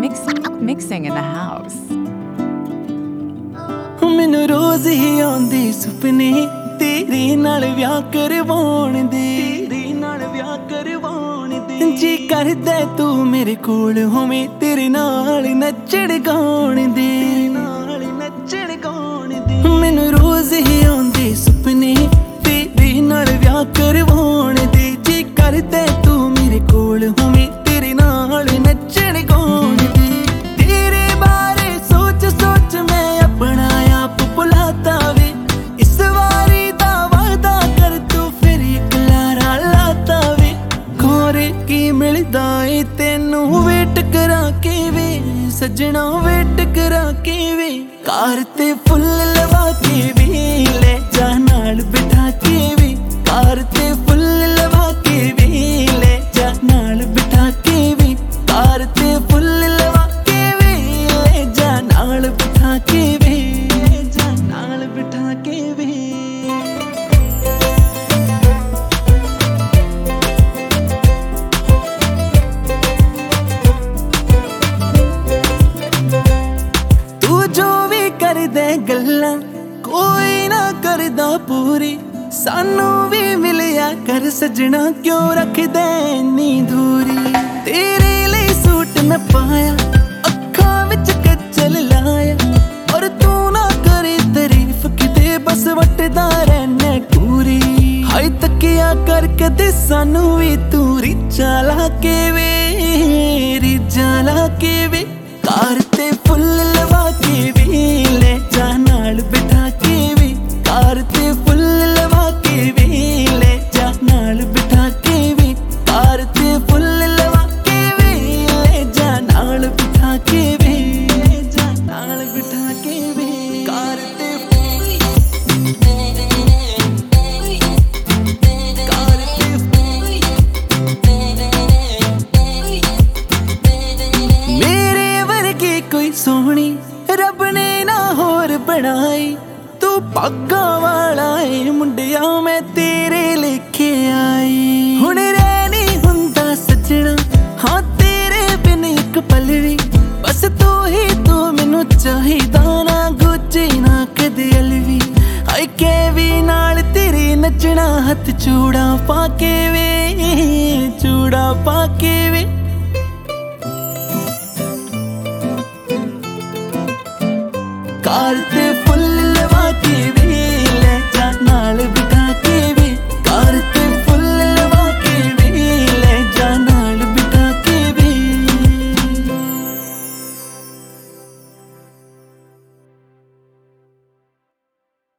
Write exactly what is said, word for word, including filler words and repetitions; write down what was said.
Mix, mixing in the house. मैनू रोज ही आंदी सुपने तेरे नाल व्याह करवाउण दे, तेरे नाल व्याह करवाउण दे। जी करदा तू मेरे कोल होवे, तेरे नाल नच्चण गाउण दे, तेरे नाल नच्चण गाउण दे। मैनू रोज ही आंदे सुपने तेरे नाल व्याह करवाउण दे। जी करदा तू मेरे कोल होवे, तेरे नाल नच्चण गाउण दे। तेरे बारे सोच सोच मैं अपना आप भुलाता वे, इस वारी दा वादा कर तू फिर एक लारा लाता वे। खोरे की मिलदा ए तेनू वेट करा के वे, सजना वेट करा के वे। कार ते फुल लवा के वे, ले जा नाल बिठा के वे। कार ते फुल लवा के वे, ले जा नाल बिठा के वे। कार ते फुल लवा के वे, ले जा नाल बिठा के वे, ले जा नाल बिठा के वे। तू जो भी कर दे गल्लां कोई ना करदा पूरी, सानू भी मिलिया कर सजना क्यों रख दे इन्नी दूरी। तेरे लिए सूट न पाया, अखां विच कज्जल लाया, और तू ना करे तारीफ किते बस वटदा रहना पूरी। हाय तकिया कर कदे सानू भी तू रिचा ला के वे, रिचा ला के वे। कार ते फुल लवा के वे, ले जा नाल बिठा के वे। कार ते फुल लवा के वे, ले जा नाल बिठा के वे। कार ते फुल लवा के वे, ले जा नाल बिठा के वे, ले जा नाल बिठा के वे। कार ते कार ते मेरे वर्गी कोई सोहनी रब ने ना होर बनाई। तू पागा वाला ए मुंडिया, मैं तेरे लेके आई। हुण रह नहीं हुंदा सजना, हाँ तेरे बिन एक पल भी। बस तू ही तू मैनू चाहिदा, ना गुजे ना कदे अलवी। हाय कैवी नाल तेरे नचना, हथ चूड़ा पाके वे, चूड़ा पाके वे। कार ते फुल लवा के